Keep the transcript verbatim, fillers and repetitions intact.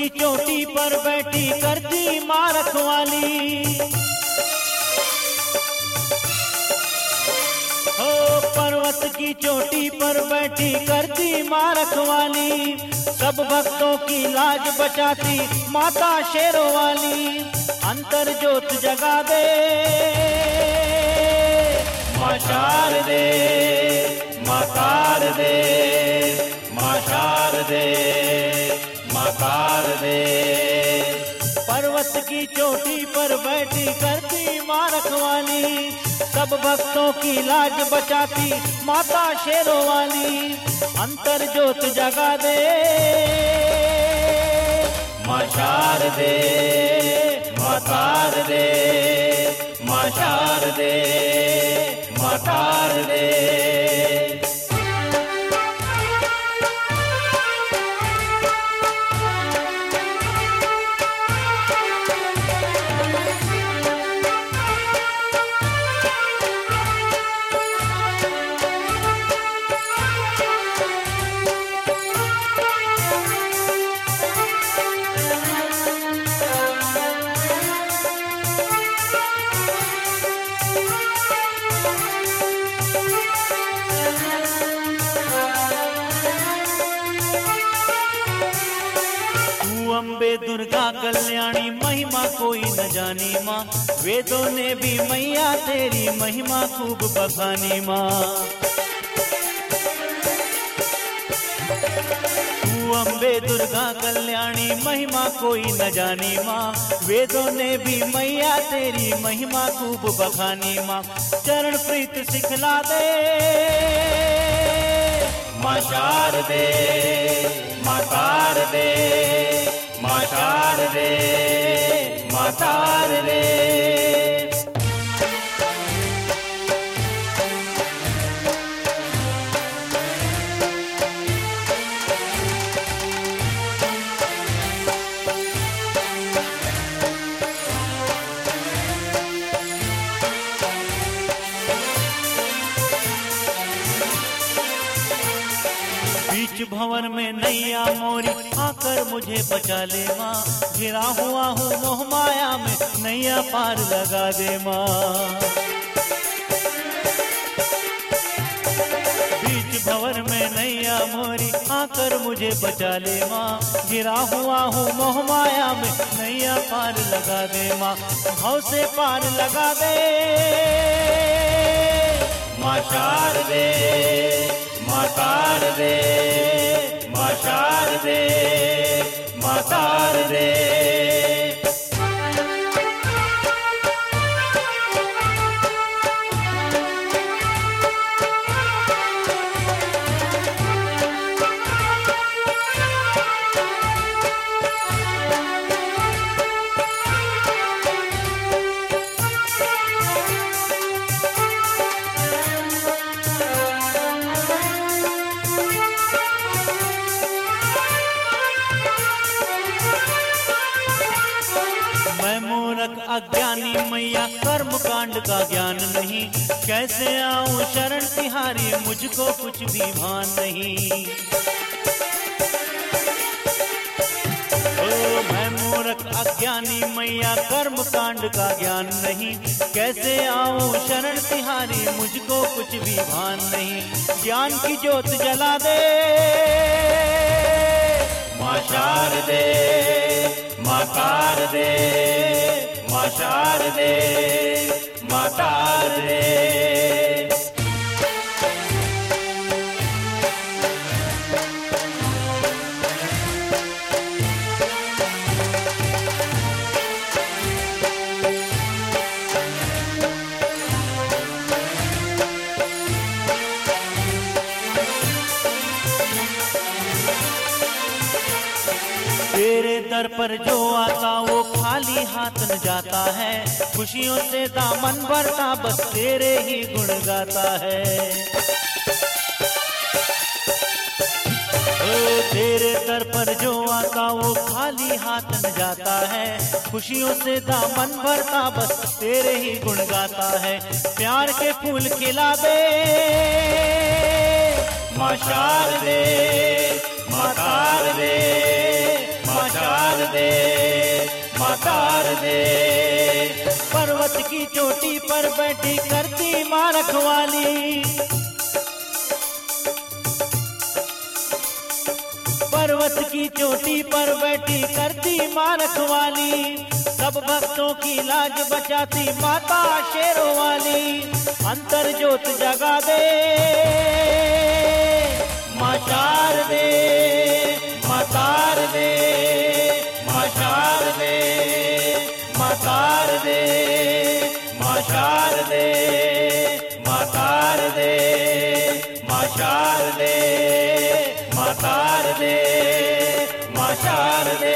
की चोटी पर बैठी करती माँ रखवाली। हो पर्वत की चोटी पर बैठी करती माँ रखवाली, सब भक्तों की लाज बचाती माता शेरों वाली। अंतर ज्योत जगा दे माँ शारदे, माँ शारदे, माँ शारदे, माँ शारदे। पर्वत की चोटी पर बैठी करती माँ रखवाली, सब भक्तों की लाज बचाती माता शेरों वाली। अंतर ज्योत जगा दे माँ शारदे, माँ शारदे, माँ शारदे, माँ शारदे। अम्बे दुर्गा कल्याणी महिमा कोई न जानी माँ, वेदों ने भी मैया तेरी महिमा खूब बखानी माँ। तू अम्बे दुर्गा कल्याणी महिमा कोई न जानी माँ, वेदों ने भी मैया तेरी महिमा खूब बखानी माँ। चरण प्रीत सिखला दे माँ शारदे, माँ शारदे, माँ शारदे, माँ शारदे। बीच भंवर में नैया मोरी आकर मुझे बचा ले माँ, घिरा हुआ हूँ मोह माया में नैया पार लगा दे माँ। बीच भंवर में नैया मोरी आकर मुझे बचा ले माँ, घिरा हुआ हूँ मोह माया में नैया पार लगा दे माँ। भाव से पार लगा दे माँ शारदे, माँ शारदे, माँ शारदे, माँ शारदे। अज्ञानी मैया कर्म कांड का ज्ञान नहीं, कैसे आऊं शरण तिहारी मुझको कुछ भी भान नहीं। ओ मैं मूर्ख अज्ञानी मैया कर्म कांड का ज्ञान नहीं, कैसे आऊं शरण तिहारी मुझको कुछ भी भान नहीं। ज्ञान की ज्योत जला दे माँ शारदे, माँ शारदे, माँ शारदे, माँ शारदे। तेरे दर पर जो आता वो खाली हाथ न जाता है, खुशियों से दामन भरता बस तेरे ही गुण गाता है। ओ तेरे दर पर जो आता वो खाली हाथ न जाता है, खुशियों से दामन भरता बस तेरे ही गुण गाता है। प्यार के फूल खिला दे माँ शारदे, माँ शारदे, माँ माँ शारदे, माँ शारदे। पर्वत की चोटी पर बैठी करती माँ रखवाली, पर्वत की चोटी पर बैठी करती माँ रखवाली, सब भक्तों की लाज बचाती माता शेरों वाली। अंतर ज्योत जगा दे माँ शारदे, माँ शारदे, माँ शारदे, माँ शारदे, माँ शारदे, माँ शारदे, माँ शारदे, माँ शारदे, माँ शारदे।